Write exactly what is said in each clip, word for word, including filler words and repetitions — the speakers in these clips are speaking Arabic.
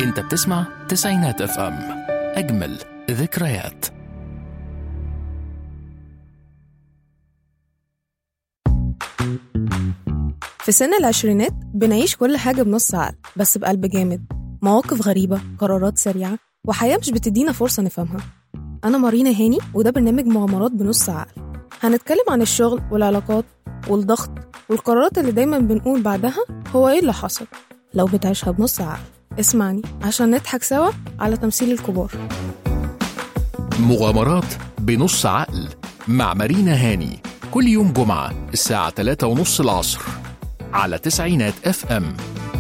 انت بتسمع تسعينات اف ام، اجمل ذكريات. في سن العشرينات بنعيش كل حاجة بنص عقل بس بقلب جامد، مواقف غريبة، قرارات سريعة، وحياة مش بتدينا فرصة نفهمها. أنا مارينا هاني وده برنامج مغامرات بنص عقل. هنتكلم عن الشغل والعلاقات والضغط والقرارات اللي دايما بنقول بعدها هو إيه اللي حصل. لو بتعيشها بنص عقل اسمعني عشان نضحك سوا على تمثيل الكبار. مغامرات بنص عقل مع مارينا هاني، كل يوم جمعة الساعة ثلاثة ونص العصر على تسعينات اف ام.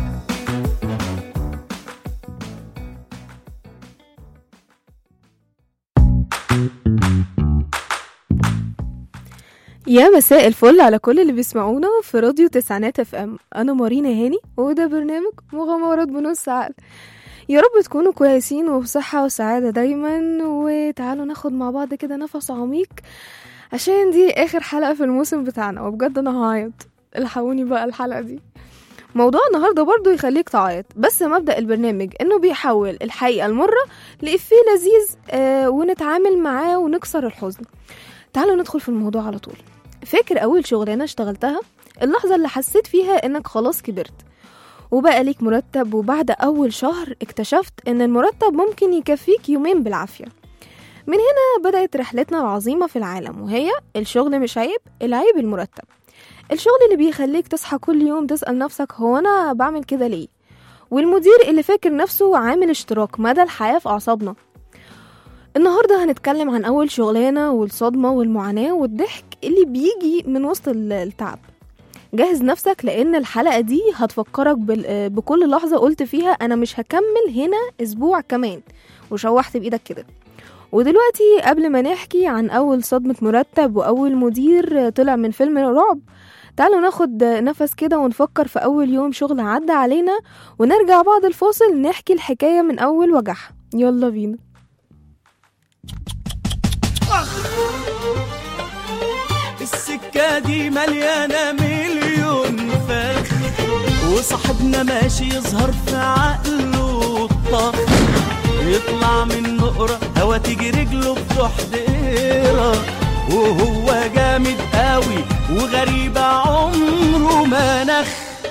يا مساء الفل على كل اللي بيسمعونا في راديو تسعينات اف ام. انا مارينا هاني وده برنامج مغامرات بنص عقل. يا رب تكونوا كويسين وبصحة وسعادة دايما، وتعالوا ناخد مع بعض كده نفس عميق عشان دي اخر حلقة في الموسم بتاعنا، وبجد انا هعيط. الحقوني بقى الحلقة دي. موضوع النهاردة برضو يخليك تعيط، بس مبدأ البرنامج انه بيحول الحقيقة المرة لإفيه لذيذ آه ونتعامل معاه ونكسر الحزن. تعالوا ندخل في الموضوع على طول. فاكر أول شغلانة اشتغلتها؟ اللحظة اللي حسيت فيها إنك خلاص كبرت وبقى ليك مرتب، وبعد أول شهر اكتشفت إن المرتب ممكن يكفيك يومين بالعافية. من هنا بدأت رحلتنا العظيمة في العالم، وهي الشغل مش عيب، العيب المرتب. الشغل اللي بيخليك تصحى كل يوم تسأل نفسك هو أنا بعمل كده ليه؟ والمدير اللي فاكر نفسه عامل اشتراك مدى الحياة في أعصابنا. النهاردة هنتكلم عن أول شغلانة والصدمة والمعاناة والضحك اللي بيجي من وسط التعب. جهز نفسك لأن الحلقة دي هتفكرك بكل لحظة قلت فيها أنا مش هكمل هنا أسبوع كمان وشوحت بإيدك كده. ودلوقتي قبل ما نحكي عن أول صدمة مرتب وأول مدير طلع من فيلم رعب، تعالوا ناخد نفس كده ونفكر في أول يوم شغل عدى علينا، ونرجع بعد الفاصل نحكي الحكاية من أول وجعها. يلا بينا. السكة دي مليانة مليون فخ، وصاحبنا ماشي يظهر في عقله الطخ، يطلع من نقرة هوا تيجي رجله في حديرة، وهو جامد قوي وغريبة عمره ما نخ.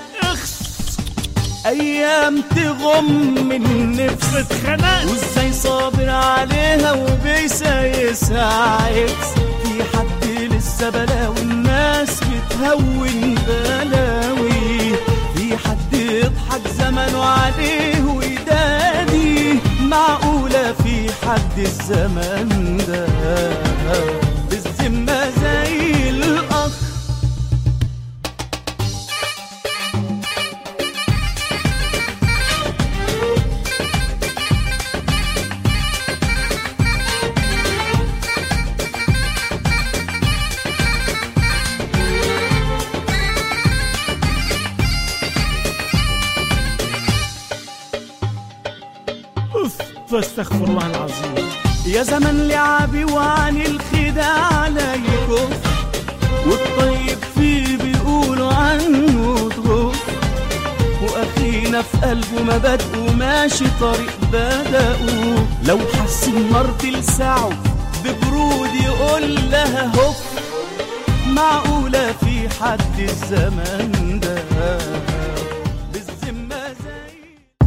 ايام تغم من النفس اتخنق، وازاي صابر عليها وبيسايسها عكس. في حد لسه بلاوي الناس بتهون بلاوي، في حد يضحك زمنه عليه ويدادي. معقولة في حد الزمن ده بالذمة زي الأخ؟ فاستغفر الله العظيم. يا زمن لعبي وعن الخداع لا يكف، والطيب فيه بيقولوا عنه ضغف، واخينا في قلبه مبادئ وماشي طريق بدأوا. لو حس النار تلسعه ببرود يقول لها هف. معقولة في حد الزمن ده بالذمة زي؟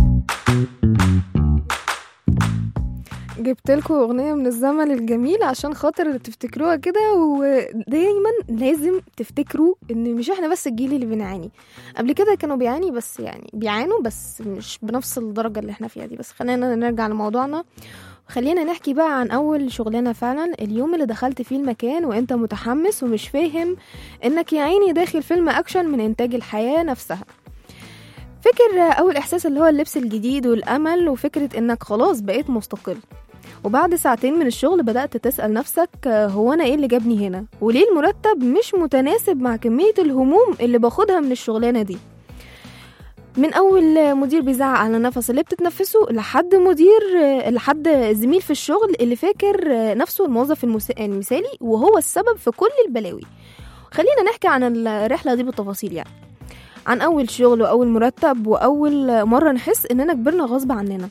جبت لكم اغنيه من الزمن الجميل عشان خاطر تفتكروها كده، ودايما لازم تفتكروا ان مش احنا بس الجيل اللي بنعاني. قبل كده كانوا بيعاني بس يعني بيعانوا بس مش بنفس الدرجه اللي احنا فيها دي. بس خلينا نرجع لموضوعنا، خلينا نحكي بقى عن اول شغلانه فعلا. اليوم اللي دخلت فيه المكان وانت متحمس ومش فاهم انك يا عيني داخل فيلم اكشن من انتاج الحياه نفسها. فكر اول احساس اللي هو اللبس الجديد والامل، وفكره انك خلاص بقيت مستقل. وبعد ساعتين من الشغل بدأت تسأل نفسك هو أنا إيه اللي جابني هنا؟ وليه المرتب مش متناسب مع كمية الهموم اللي باخدها من الشغلانة دي؟ من أول مدير بيزعق على نفس اللي بتتنفسه لحد مدير لحد زميل في الشغل اللي فاكر نفسه الموظف المثالي وهو السبب في كل البلاوي. خلينا نحكي عن الرحلة دي بالتفاصيل. يعني عن أول شغل وأول مرتب وأول مرة نحس إننا كبرنا غصب عننا.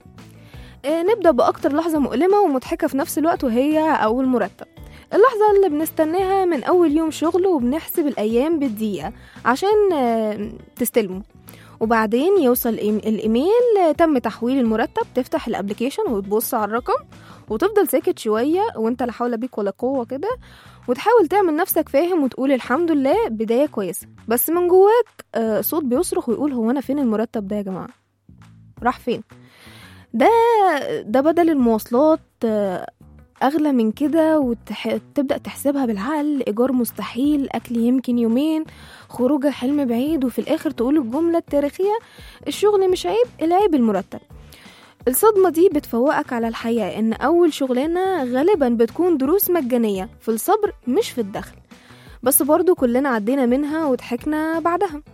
آه نبدأ بأكتر لحظة مؤلمة ومضحكة في نفس الوقت، وهي أول مرتب. اللحظة اللي بنستناها من أول يوم شغل، وبنحسب الأيام بالدقيقة عشان آه تستلمه، وبعدين يوصل الإيميل تم تحويل المرتب، تفتح الابليكيشن وتبص على الرقم وتفضل ساكت شوية وانت لا حول بيك ولا قوة كده، وتحاول تعمل نفسك فاهم وتقول الحمد لله، بداية كويسة. بس من جواك آه صوت بيصرخ ويقول هو أنا فين المرتب ده يا جماعة؟ راح فين؟ ده ده بدل المواصلات آه أغلى من كده، وتبدأ تحسبها بالعقل، إيجار مستحيل، أكل يمكن يومين، خروجة حلم بعيد، وفي الآخر تقول الجملة التاريخية الشغل مش عيب، العيب المرتب. الصدمة دي بتفوقك على الحياة إن أول شغلانة غالبا بتكون دروس مجانية في الصبر مش في الدخل، بس برضو كلنا عدينا منها وضحكنا بعدها،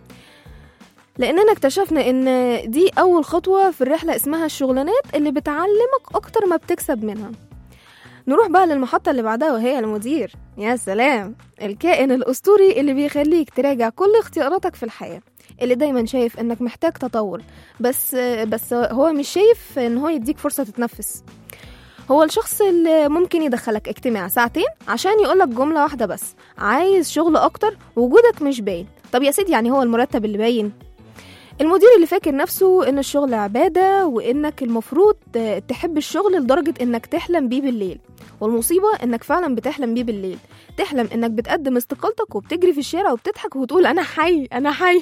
لأننا اكتشفنا إن دي أول خطوة في الرحلة اسمها الشغلانات اللي بتعلمك أكتر ما بتكسب منها. نروح بقى للمحطة اللي بعدها، وهي المدير. يا سلام، الكائن الأسطوري اللي بيخليك تراجع كل اختياراتك في الحياة، اللي دايما شايف انك محتاج تطور، بس بس هو مش شايف ان هو يديك فرصة تتنفس. هو الشخص اللي ممكن يدخلك اجتماع ساعتين عشان يقولك جملة واحدة بس: عايز شغل اكتر، وجودك مش باين. طب يا سيدي، يعني هو المرتب اللي باين؟ المدير اللي فاكر نفسه ان الشغل عبادة، وانك المفروض تحب الشغل لدرجة انك تحلم بيه بالليل. والمصيبة انك فعلا بتحلم بيه بالليل، تحلم انك بتقدم استقالتك وبتجري في الشارع وبتضحك وتقول انا حي انا حي.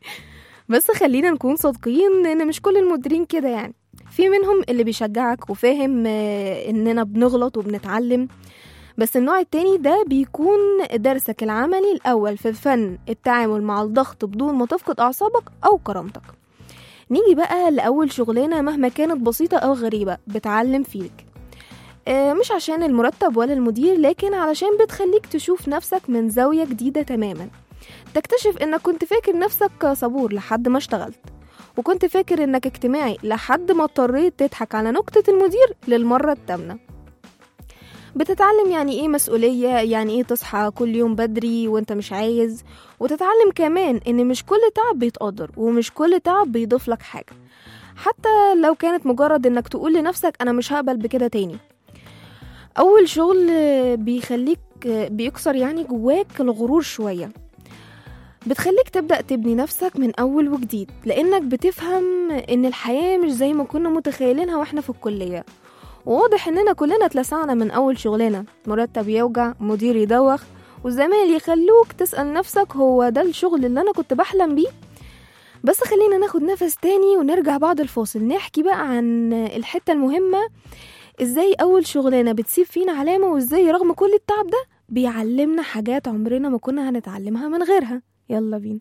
بس خلينا نكون صادقين ان مش كل المديرين كده، يعني في منهم اللي بيشجعك وفاهم اننا بنغلط وبنتعلم، بس النوع التاني ده بيكون درسك العملي الأول في فن التعامل مع الضغط بدون ما تفقد أعصابك أو كرامتك. نيجي بقى لأول شغلانة مهما كانت بسيطة أو غريبة بتعلم فيك، آه مش عشان المرتب ولا المدير، لكن علشان بتخليك تشوف نفسك من زاوية جديدة تماما. تكتشف انك كنت فاكر نفسك صبور لحد ما اشتغلت، وكنت فاكر انك اجتماعي لحد ما اضطريت تضحك على نكتة المدير للمرة الثامنة. بتتعلم يعني ايه مسؤولية، يعني ايه تصحى كل يوم بدري وانت مش عايز، وتتعلم كمان ان مش كل تعب بيتقدر، ومش كل تعب بيضيف لك حاجة، حتى لو كانت مجرد انك تقول لنفسك انا مش هقبل بكده تاني. اول شغل بيخليك بيكسر يعني جواك الغرور شوية، بتخليك تبدأ تبني نفسك من أول وجديد، لأنك بتفهم إن الحياة مش زي ما كنا متخيلينها وإحنا في الكلية. وواضح إننا كلنا اتلسعنا من أول شغلانة، مرتب يوجع، مدير يدوخ، والزمايل يخلوك تسأل نفسك هو ده الشغل اللي أنا كنت بحلم بيه؟ بس خلينا ناخد نفس تاني ونرجع بعد الفاصل نحكي بقى عن الحتة المهمة، إزاي أول شغلانة بتسيب فينا علامة، وإزاي رغم كل التعب ده بيعلمنا حاجات عمرنا ما كنا هنتعلمها من غيرها. يلا بينا.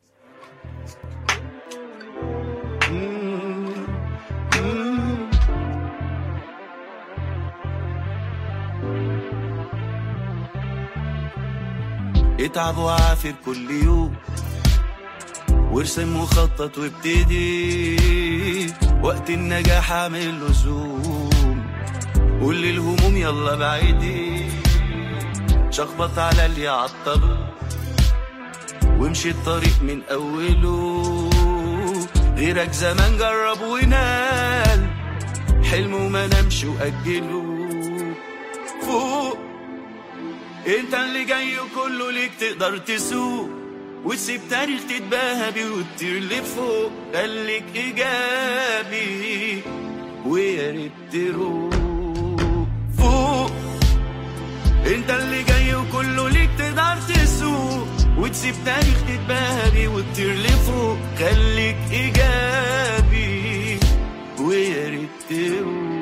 اتعب وعافر كل يوم، وارسم مخطط وابتدي، وقت النجاح اعمل له زوم، قول للهموم يلا بعيدي، شخبط على اللي عطلوا وامشي الطريق من أوله، غيرك زمان جرب ونال حلمه ما نمشي وأجله. فوق انت اللي جاي وكله ليك تقدر تسوق، وتسيب تاريخ تتباهى بيه وتطير لفوق، خليك إيجابي ويا ريت تروح. فوق انت اللي جاي وكله ليك تقدر تسوق، وتسيب تاريخ تتباهى بيه وتطير لفوق، خليك إيجابي ويا ريت تروح.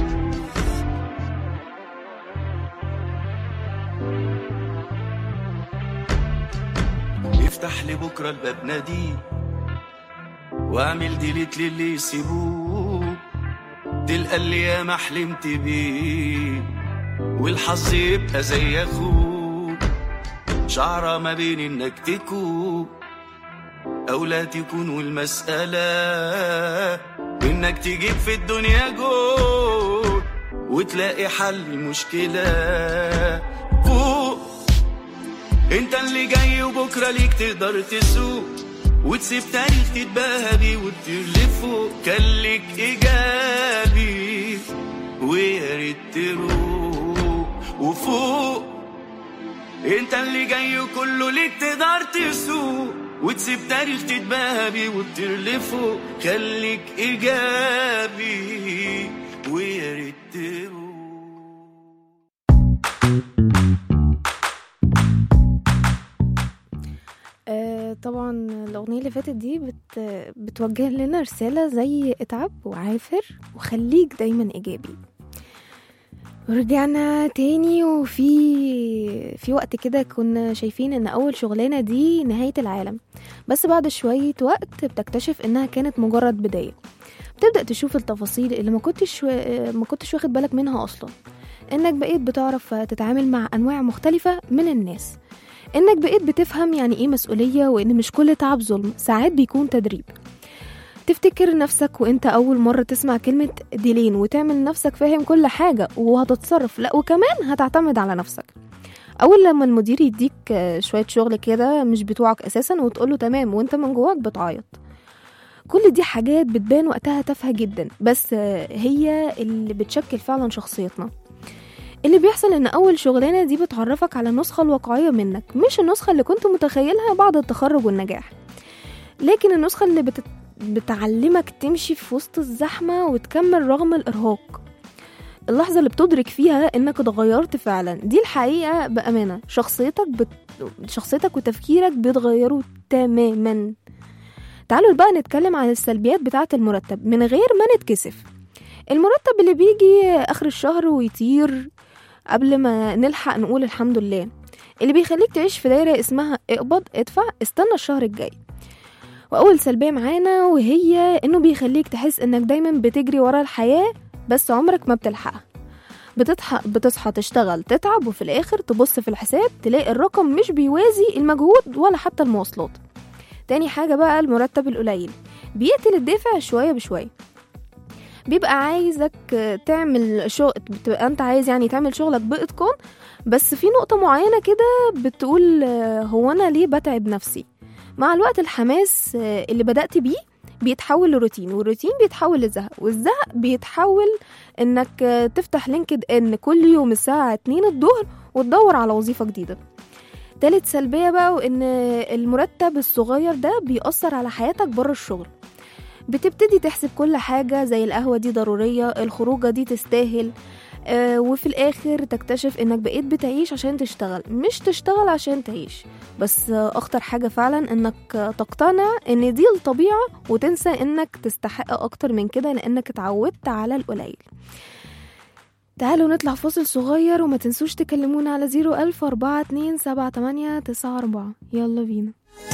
افتح لبكرة الباب نادي، واعمل ديليت للي يسيبوك، تلقى اللي ياما حلمت بيه، والحظ يبقى زي اخوك، شعرة ما بين انك تكون او لا تكون، والمسألة انك تجيب في الدنيا جول وتلاقي حل المشكلة. فوق انت اللي جاي وبكرة ليك تقدر تسوق، وتسيب تاريخ تتباهى بيه وتطير لفوق. كلك إيجابي ويا ريت تروح وفوق. انت اللي جاي كله ليك تقدر تسوق وتسيب تاريخ تتباهى بيه وتطير لفوق. خليك إيجابي ويا ريت تروح. آه طبعا الأغنية اللي فاتت دي بت بتوجه لنا رسالة زي اتعب وعافر وخليك دايما إيجابي. رجعنا تاني وفي في وقت كده كنا شايفين ان اول شغلانة دي نهاية العالم، بس بعد شوية وقت بتكتشف انها كانت مجرد بداية. بتبدأ تشوف التفاصيل اللي ما كنتش ما كنتش واخد بالك منها اصلا، انك بقيت بتعرف تتعامل مع انواع مختلفة من الناس، انك بقيت بتفهم يعني ايه مسؤولية، وان مش كل تعب ظلم، ساعات بيكون تدريب. تفتكر نفسك وانت اول مرة تسمع كلمة ديلين وتعمل نفسك فاهم كل حاجة وهتتصرف، لا وكمان هتعتمد على نفسك. اول لما المدير يديك شوية شغل كده مش بتوعك اساسا وتقوله تمام وانت من جواك بتعيط. كل دي حاجات بتبان وقتها تافهة جدا، بس هي اللي بتشكل فعلا شخصيتنا. اللي بيحصل ان اول شغلانة دي بتعرفك على النسخة الواقعية منك، مش النسخة اللي كنت متخيلها بعد التخرج والنجاح، لكن النسخة اللي بتت بتعلمك تمشي في وسط الزحمة وتكمل رغم الإرهاق. اللحظة اللي بتدرك فيها إنك اتغيرت فعلا، دي الحقيقة بأمانة. شخصيتك بت... شخصيتك وتفكيرك بيتغيروا تماما. تعالوا بقى نتكلم عن السلبيات بتاعة المرتب من غير ما نتكسف. المرتب اللي بيجي آخر الشهر ويطير قبل ما نلحق نقول الحمد لله، اللي بيخليك تعيش في دايرة اسمها اقبض ادفع استنى الشهر الجاي. وأول سلبية معانا وهي إنه بيخليك تحس إنك دايما بتجري ورا الحياة بس عمرك ما بتلحقها. بتصحى بتصحى تشتغل تتعب وفي الآخر تبص في الحساب تلاقي الرقم مش بيوازي المجهود ولا حتى المواصلات. تاني حاجة بقى المرتب القليل بيقتل الدافع شوية بشوية. بيبقى عايزك تعمل شغل، بتبقى أنت عايز يعني تعمل شغلك بإتقان، بس في نقطة معينة كده بتقول هو أنا ليه بتعب نفسي؟ مع الوقت الحماس اللي بدأت بيه بيتحول لروتين، والروتين بيتحول للزهق، والزهق بيتحول انك تفتح لينكد ان كل يوم الساعة اتنين الظهر وتدور على وظيفة جديدة. تالت سلبية بقى وان المرتب الصغير ده بيأثر على حياتك بره الشغل. بتبتدي تحسب كل حاجة زي القهوة دي ضرورية، الخروجة دي تستاهل، آه وفي الآخر تكتشف إنك بقيت بتعيش عشان تشتغل مش تشتغل عشان تعيش. بس آه أخطر حاجة فعلا إنك تقتنع إن دي الطبيعة وتنسى إنك تستحق أكتر من كده لأنك اتعودت على القليل. تعالوا نطلع فاصل صغير وما تنسوش تكلمونا على زيرو ألف أربعة اتنين سبعة تمانية تسعة أربعة. يلا بينا.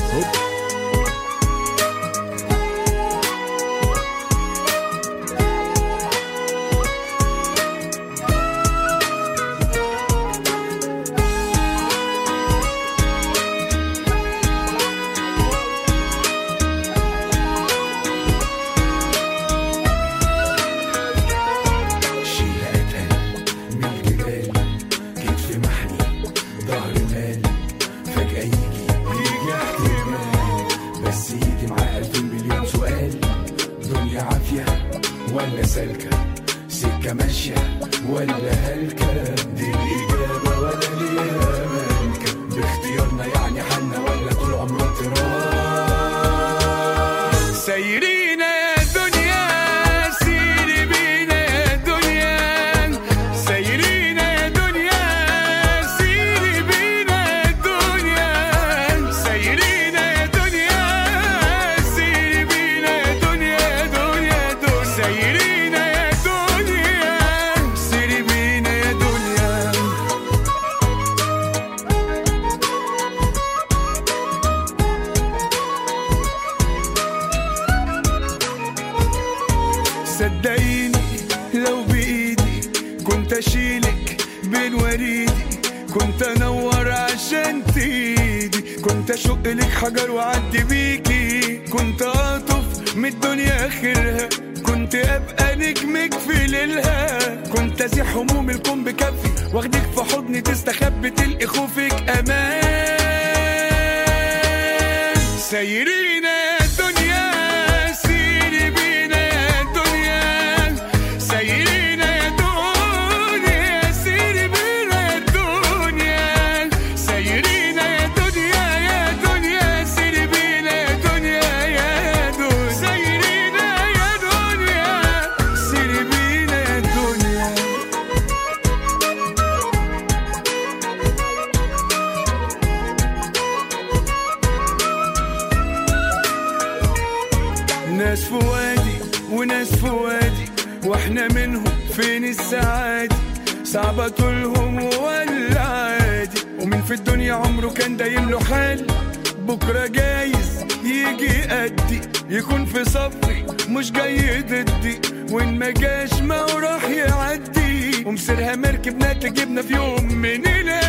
ولا سالكة سكة ماشية ولا هلكة، دي الإجابة ولا ليها مالكة، باختيارنا يعني حالنا ولا طول عمرنا تراب. سايرين يا دنيا سيري بينا يا دنيا، سايرين يا دنيا سيري بينا يا دنيا، سايرين يا دنيا سيري بينا يا دنيا يا دنيا دنيا، سايرين يا دنيا سيري بينا يا دنيا. صدقيني لو بإيدي كنت أشيلك بين وريدي، كنت أنور عشان تيدي، كنت أشق لك حجر وعدي بيكي، كنت أطف من الدنيا آخرها، كنت أبقى نجمك في ليلها، كنت أزيح هموم الكون بكفي واخدك في حضني تستخبي تلقي خوفك أمان. سايرين ناس في وادي وناس في وادي، واحنا منهم فين السعادة؟ صعبة طولهم ولا عادي؟ ومين في الدنيا عمره كان دايم له حال؟ بكرة جايز يجي قدي، يكون في صفي مش جاي ضدي، وإن ما جاش ما هو راح يعدي، ومسيرها مركبنا تجيبنا في يوم من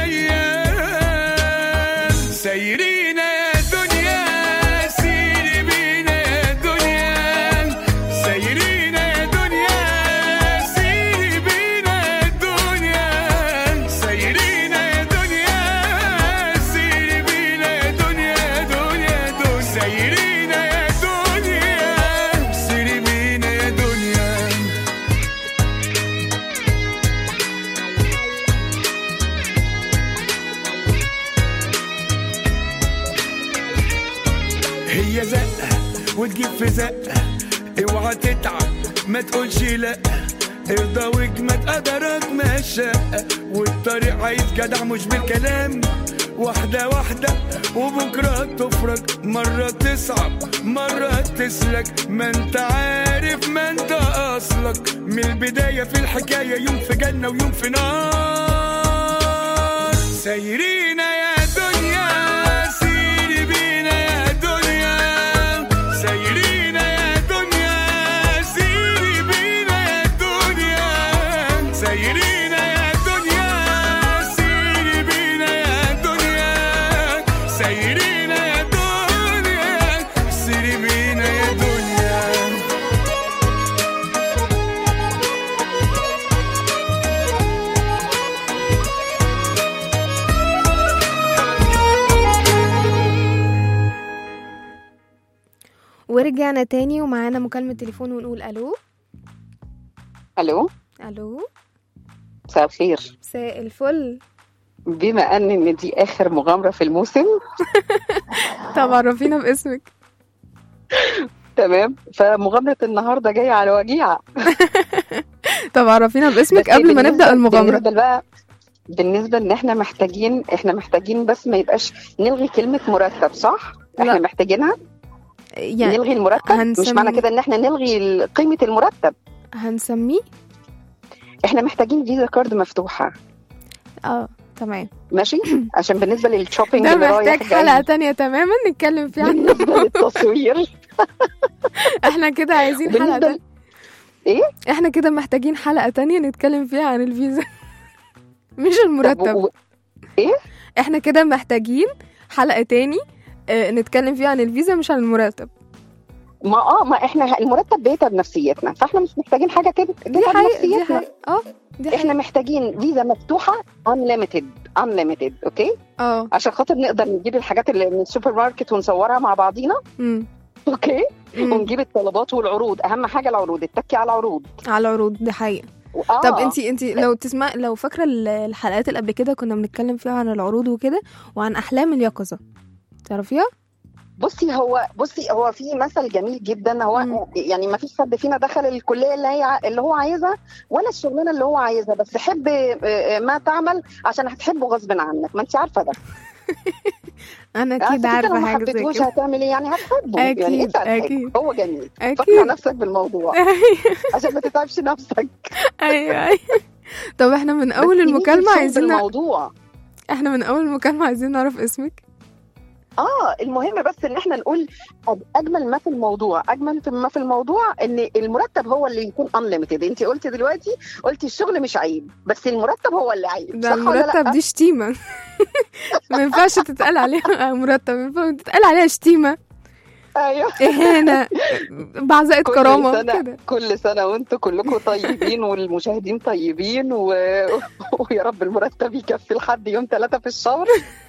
الأيام. سايرين يا دنيا سيري بينا يا دنيا، سايرين يا دنيا سيري بينا يا دنيا، سايرين يا دنيا سيري بينا يا دنيا يا دنيا دنيا، سايرين يا دنيا سيري بينا يا دنيا. هي زقة وتجيب في زقة، اوعى تتعب ما تقولش لا، ارضى واجمد قدرك ما شاء، والطريق عايز جدع مش بالكلام، واحدة واحدة وبكرة تفرج، مرة تصعب مرة تسلك، ما انت عارف ما انت اصلك، من البداية في الحكاية يوم في جنة ويوم في نار. سايرين يا دنيا سيري بينا يا دنيا، سايرين يا دنيا سيري بينا يا دنيا، سايرين يا دنيا سيري بينا يا دنيا، سايرين يا دنيا سيري بينا يا دنيا. ورجعنا تاني ومعانا مكالمة تليفون ونقول ألو. الو ألو مساء الخير. مساء الفل. بما ان ان دي اخر مغامره في الموسم طب عرفينا باسمك. تمام، فمغامره النهارده جايه على وجيعه. طب عرفينا باسمك بس قبل ما نبدأ بالنسبة- المغامرة. بالنسبه بقى بالنسبه ان احنا محتاجين احنا محتاجين بس ما يبقاش نلغي كلمه مرتب، صح؟ احنا لا. محتاجينها يعني نلغي المرتب، مش هنسمي- معنى كده ان احنا نلغي قيمه المرتب، هنسميه احنا محتاجين فيزا كارد مفتوحه، اه تمام. ماشي؟ عشان بالنسبه للشوبينج ده اللي رايح محتاج حلقة تانية تماما نتكلم فيها عنه. بالنسبه للتصوير. احنا كده عايزين حلقة بالنسبه تانية. ل- ايه؟ احنا كده محتاجين حلقة تانية نتكلم فيها عن الفيزا مش المرتب. و- ايه؟ احنا كده محتاجين حلقة تاني اه نتكلم فيها عن الفيزا مش عن المرتب. ما اه ما احنا المرتب بيتعب نفسيتنا، فاحنا مش محتاجين حاجه كده دي تتعب حقيقة دي نفسيتنا. حقيقة اه دي احنا حقيقة. محتاجين فيزا مفتوحه unlimited unlimited اوكي، اه عشان خاطر نقدر نجيب الحاجات اللي من السوبر ماركت ونصورها مع بعضينا، امم اوكي، أمم. ونجيب الطلبات والعروض، اهم حاجه العروض، اتكي على العروض. على العروض دي حقيقة. آه. طب انتي انتي لو تسمع لو فاكرة ال- الحلقات اللي قبل كده كنا بنتكلم فيها عن العروض وكده وعن أحلام اليقظة، تعرفيها؟ بصي هو بصي هو في مثل جميل جدا، هو مم. يعني ما فيش حد فينا دخل الكليه اللي هي اللي هو عايزها ولا الشغلانه اللي هو عايزها، بس حب آه، ما تعمل عشان هتحبه غصب عنك، ما انت عارفه ده. أنا عشان أكيد كده عارفة لو ما حاجة زي حبيتهوش كده. هتعمل ايه؟ يعني هتحبه، أكيد، يعني انت هتحبه. أكيد. هو جميل، أكيد. فكر نفسك بالموضوع عشان ما تتعبش نفسك. أيوة أيوة. طب احنا من أول بس المكالمة نيجي عايزين نع- الموضوع احنا من أول المكالمة عايزين نعرف اسمك. اه المهم بس ان احنا نقول اجمل ما في الموضوع، اجمل ما في الموضوع ان المرتب هو اللي يكون unlimited. انت قلتي دلوقتي قلتي الشغل مش عيب بس المرتب هو اللي عيب، ده صح ولا المرتب لا؟ دي شتيمة. ما ينفعش تتقال عليها مرتب، ينفع تتقال عليها شتيمة، ايوه. إهانة، بعزقة كل كرامة سنة كده. كل سنة وانتم كلكم طيبين والمشاهدين طيبين و... ويا رب المرتب يكفي لحد يوم ثلاثة في الشهر.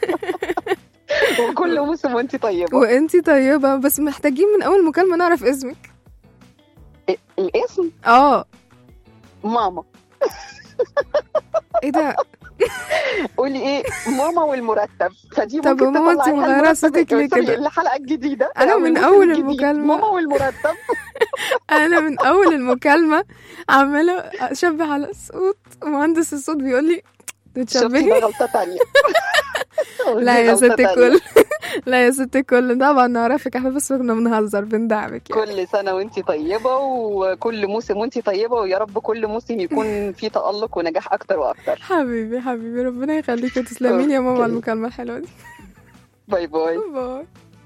وكل موسم وانتي طيبة. وانتي طيبة، بس محتاجين من أول مكالمة نعرف اسمك. الاسم اه ماما. ايه ده؟ قولي ايه؟ ماما والمرتب. فدي طب ممكن وماما انتي تطلعيها مغيرة المرتب- صوتك ليه سوري، كده؟ الحلقة الجديدة أنا أو من الموسم أول الجديد. المكالمة. ماما والمرتب. انا من اول المكالمة عمالة اشبه على الصوت، ومهندس الصوت بيقول لي شفتي بتشبهي. ده غلطة تانية. لا يا غلطة ست تانية. الكل، لا يا ست الكل، طبعا نعرفك احنا بس كنا بنهزر بندعمك يعني. كل سنة وانتي طيبة، وكل موسم وانتي طيبة، ويا رب كل موسم يكون فيه تألق ونجاح أكتر وأكتر. حبيبي حبيبي ربنا يخليك وتسلمين يا ماما أوكي. على المكالمة الحلوة دي. باي باي. باي.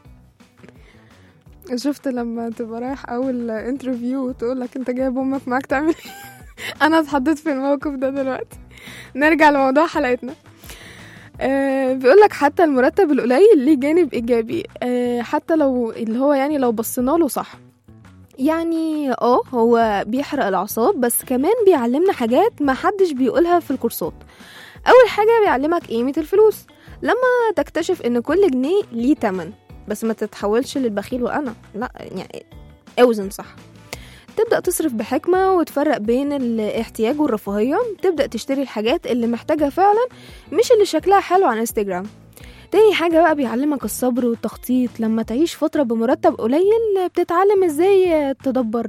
شفت لما تبقى رايح اول انترفيو وتقول لك انت جايب امك معاك تعمل ايه؟ انا اتحطيت في الموقف ده دلوقتي. نرجع لموضوع حلقتنا. أه بيقول لك حتى المرتب القليل ليه جانب ايجابي، أه حتى لو اللي هو يعني لو بصينا له صح، يعني اه هو بيحرق الاعصاب، بس كمان بيعلمنا حاجات ما حدش بيقولها في الكورسات. اول حاجه بيعلمك قيمه الفلوس، لما تكتشف ان كل جنيه ليه تمن، بس ما تتحولش للبخيل وانا لا، يعني اوزن صح. تبدأ تصرف بحكمة وتفرق بين الاحتياج والرفاهية، تبدأ تشتري الحاجات اللي محتاجها فعلا مش اللي شكلها حلو على انستجرام. تاني حاجة بقى بيعلمك الصبر والتخطيط، لما تعيش فترة بمرتب قليل بتتعلم ازاي تدبر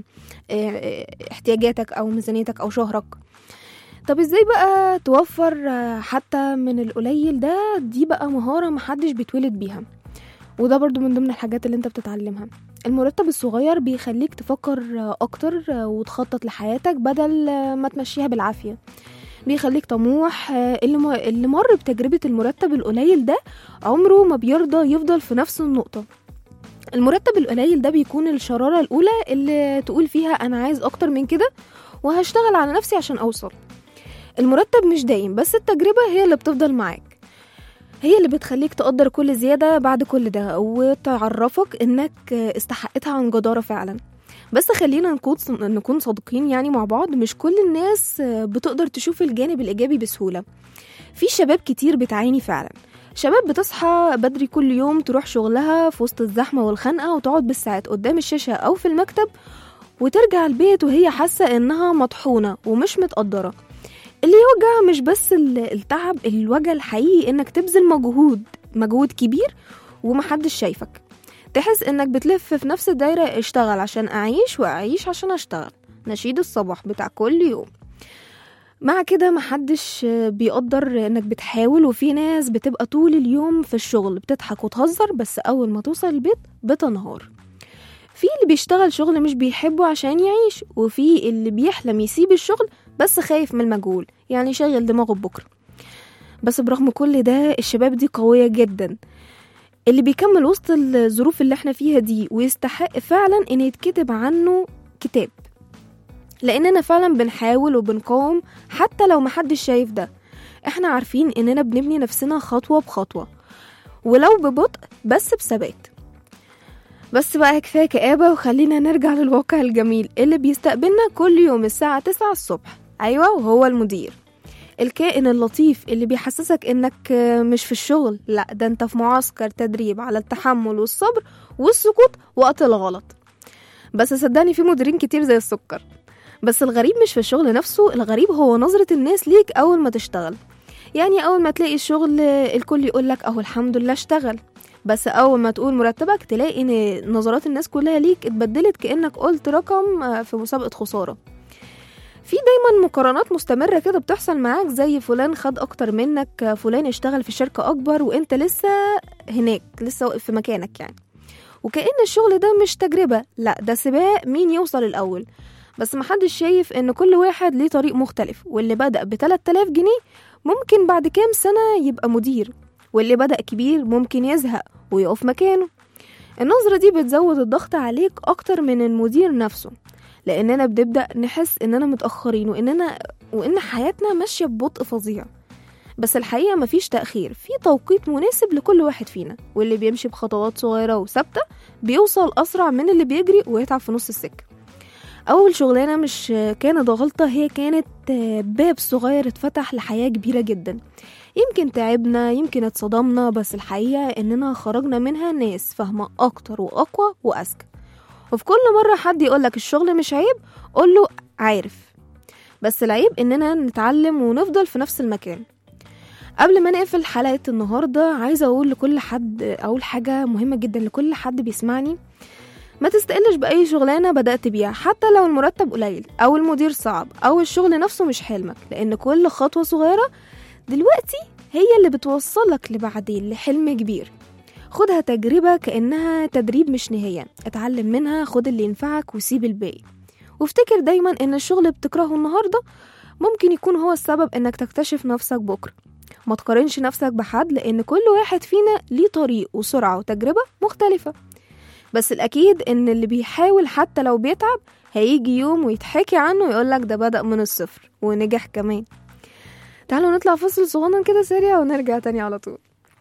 احتياجاتك او ميزانيتك او شهرك. طب ازاي بقى توفر حتى من القليل ده؟ دي بقى مهارة محدش بيتولد بيها، وده برضو من ضمن الحاجات اللي انت بتتعلمها. المرتب الصغير بيخليك تفكر اكتر وتخطط لحياتك بدل ما تمشيها بالعافية، بيخليك طموح. اللي, اللي مر بتجربة المرتب القليل ده عمره ما بيرضى يفضل في نفس النقطة. المرتب القليل ده بيكون الشرارة الأولى اللي تقول فيها أنا عايز أكتر من كده وهشتغل على نفسي عشان أوصل. المرتب مش دايم، بس التجربة هي اللي بتفضل معاك، هي اللي بتخليك تقدر كل زيادة بعد كل ده وتعرفك انك استحقتها عن جدارة فعلا. بس خلينا نكون نكون صادقين يعني مع بعض، مش كل الناس بتقدر تشوف الجانب الإيجابي بسهولة. في شباب كتير بتعاني فعلا، شباب بتصحى بدري كل يوم تروح شغلها في وسط الزحمة والخنقة وتقعد بالساعات قدام الشاشة أو في المكتب، وترجع البيت وهي حاسة إنها مطحونة ومش متقدرة. اللي يوجع مش بس التعب، الوجع الحقيقي انك تبذل مجهود مجهود كبير ومحدش شايفك، تحس انك بتلف في نفس الدايرة، اشتغل عشان اعيش واعيش عشان اشتغل، نشيد الصباح بتاع كل يوم. مع كده محدش بيقدر انك بتحاول، وفي ناس بتبقى طول اليوم في الشغل بتضحك وتهزر، بس اول ما توصل البيت بتنهار. في اللي بيشتغل شغل مش بيحبه عشان يعيش، وفي اللي بيحلم يسيب الشغل بس خايف من المجهول، يعني شاغل دماغه بكرة. بس برغم كل ده الشباب دي قوية جدا، اللي بيكمل وسط الظروف اللي احنا فيها دي ويستحق فعلا ان يتكتب عنه كتاب، لاننا فعلا بنحاول وبنقاوم حتى لو محدش شايف ده. احنا عارفين اننا بنبني نفسنا خطوة بخطوة، ولو ببطء بس بثبات. بس بقى كفاية كآبة وخلينا نرجع للواقع الجميل اللي بيستقبلنا كل يوم الساعة تسعة الصبح. أيوة، وهو المدير، الكائن اللطيف اللي بيحسسك انك مش في الشغل، لا ده انت في معسكر تدريب على التحمل والصبر والسكوت وقت الغلط. بس صدقني في مديرين كتير زي السكر. بس الغريب مش في الشغل نفسه، الغريب هو نظرة الناس ليك أول ما تشتغل. يعني أول ما تلاقي الشغل الكل يقولك أهو الحمد لله اشتغل، بس أول ما تقول مرتبك تلاقي ان نظرات الناس كلها ليك اتبدلت كأنك قلت رقم في مسابقة خسارة. في دايما مقارنات مستمرة كده بتحصل معاك، زي فلان خد أكتر منك، فلان اشتغل في شركة أكبر وانت لسه هناك لسه واقف في مكانك يعني. وكأن الشغل ده مش تجربة، لا ده سباق مين يوصل الأول. بس محدش شايف ان كل واحد ليه طريق مختلف، واللي بدأ بتلات آلاف جنيه ممكن بعد كام سنة يبقى مدير، واللي بدأ كبير ممكن يزهق ويقف مكانه. النظرة دي بتزود الضغط عليك أكتر من المدير نفسه، لأننا بنبدأ نحس إننا متأخرين وإننا وإن حياتنا ماشية ببطء فظيع. بس الحقيقة مفيش تأخير، في توقيت مناسب لكل واحد فينا، واللي بيمشي بخطوات صغيرة وثابتة بيوصل أسرع من اللي بيجري ويتعب في نص السكة. أول شغلانة مش كانت غلطة، هي كانت باب صغير اتفتح لحياة كبيرة جدا. يمكن تعبنا، يمكن اتصدمنا، بس الحقيقة إننا خرجنا منها ناس فاهمة أكتر وأقوى وأذكى. وفي كل مرة حد يقولك الشغل مش عيب قوله عارف، بس العيب إننا نتعلم ونفضل في نفس المكان. قبل ما نقفل حلقة النهاردة عايزة أقول لكل حد، أقول حاجة مهمة جدا لكل حد بيسمعني: ما تستقلش بأي شغلانة بدأت بيها، حتى لو المرتب قليل أو المدير صعب أو الشغل نفسه مش حلمك، لأن كل خطوة صغيرة دلوقتي هي اللي بتوصلك لبعدين لحلم كبير. خدها تجربة كأنها تدريب مش نهاية، اتعلم منها، خد اللي ينفعك وسيب الباقي. وافتكر دايما ان الشغل بتكرهه النهاردة ممكن يكون هو السبب انك تكتشف نفسك بكرة. ما تقارنش نفسك بحد، لان كل واحد فينا ليه طريق وسرعة وتجربة مختلفة. بس الأكيد ان اللي بيحاول حتى لو بيتعب هيجي يوم ويتحكي عنه ويقولك ده بدأ من الصفر ونجح كمان. تعالوا نطلع فصل صغنن كده سريع ونرجع تاني على طول.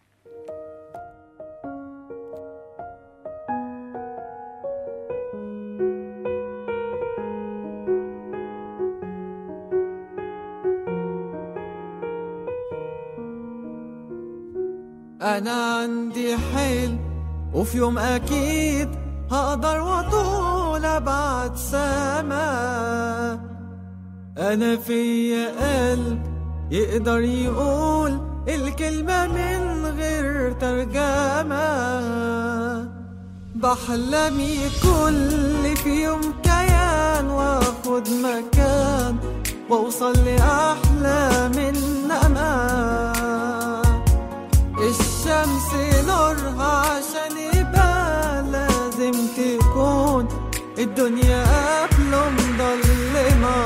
أنا عندي حلم وفي يوم أكيد هقدر وطول أبعد سما. أنا فيا قلب يقدر يقول الكلمة من غير ترجمة. بحلمي كل في يوم كيان واخد مكان واوصل لأحلى من أمان. الشمس نورها عشان يبقى لازم تكون الدنيا قبله مضلمة.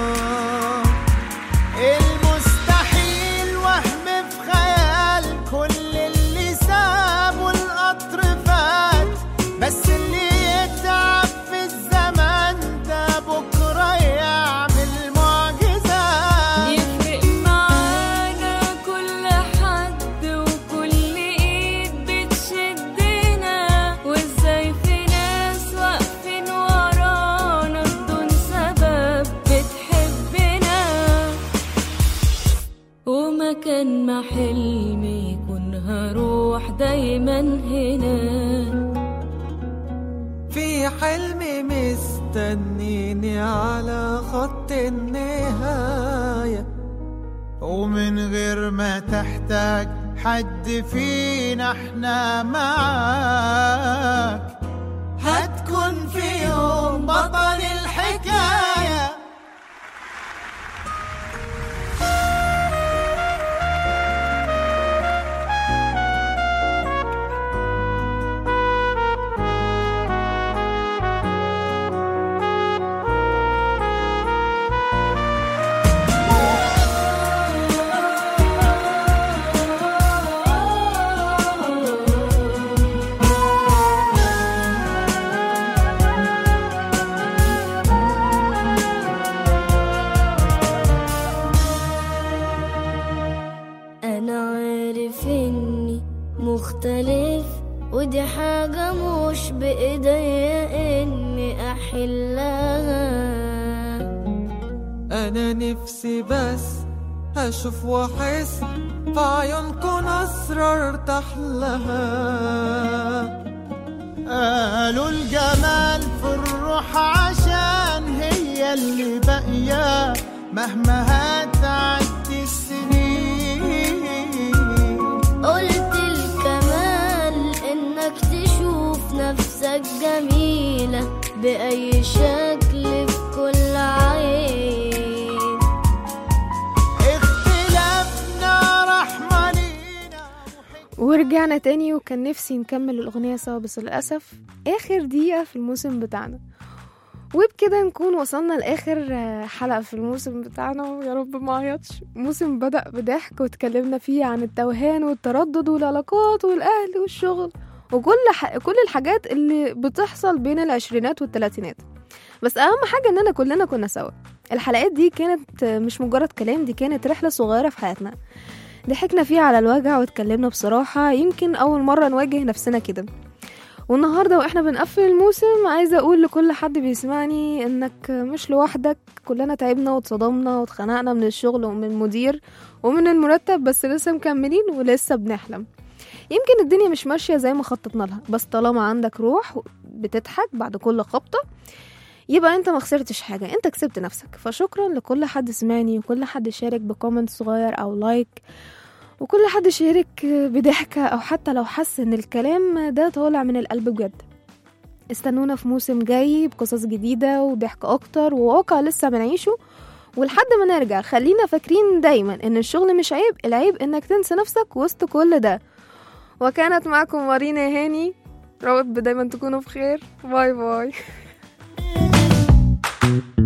المستحيل وهم في خيال، كل اللي سابه القطر فات، بس اللي يتعب في الزمن ده بكرة يعمل معجزات. يفرق معانا كل حد وكل ايد بتشدنا، وازاي في ناس واقفين ورانا بدون سبب بتحبنا. ومكان ما حلمي يكون هروح دايما هنا. في حلمي مستنيني على خط النهاية، ومن غير ما تحتاج حد فينا احنا معاك. هتكون في يوم بطل الحكاية. مختلف ودي حاجة مش بإيديا إني أحلها. أنا نفسي بس أشوف وأحس في عيونكم أسرار تحلها. قالوا الجمال في الروح عشان هي اللي باقية مهما هتعدي السنين. قلت الكمال إنك تشوف نفسك جميلة بأي شكل في كل عين. اختلافنا رحمة لينا. ورجعنا تاني، وكان نفسي نكمل الأغنية سوا بس للأسف آخر دقيقة في الموسم بتاعنا. وبكده نكون وصلنا لآخر حلقة في الموسم بتاعنا، ويا رب ما عيطش. موسم بدأ بضحك واتكلمنا فيه عن التوهان والتردد والعلاقات والأهل والشغل وكل ح... كل الحاجات اللي بتحصل بين العشرينات والثلاثينات. بس أهم حاجة إننا كلنا كنا سوا. الحلقات دي كانت مش مجرد كلام، دي كانت رحلة صغيرة في حياتنا ضحكنا فيها على الوجع واتكلمنا بصراحة. يمكن أول مرة نواجه نفسنا كده. والنهاردة وإحنا بنقفل الموسم عايزة أقول لكل حد بيسمعني إنك مش لوحدك. كلنا تعبنا واتصدمنا واتخنقنا من الشغل ومن المدير ومن المرتب، بس لسه مكملين ولسه بنحلم. يمكن الدنيا مش ماشية زي ما خططنا لها، بس طالما عندك روح بتضحك بعد كل خبطة يبقى انت ما خسرتش حاجة، انت كسبت نفسك. فشكرا لكل حد سمعني وكل حد شارك بكومنت صغير أو لايك، وكل حد شارك بضحكة أو حتى لو حس إن الكلام ده طالع من القلب بجد. استنونا في موسم جاي بقصص جديدة وضحك أكتر وواقع لسه بنعيشه. ولحد ما نرجع خلينا فاكرين دايما إن الشغل مش عيب، العيب إنك تنسى نفسك وسط كل ده. وكانت معكم مارينا هاني، رب دايما تكونوا بخير. باي باي.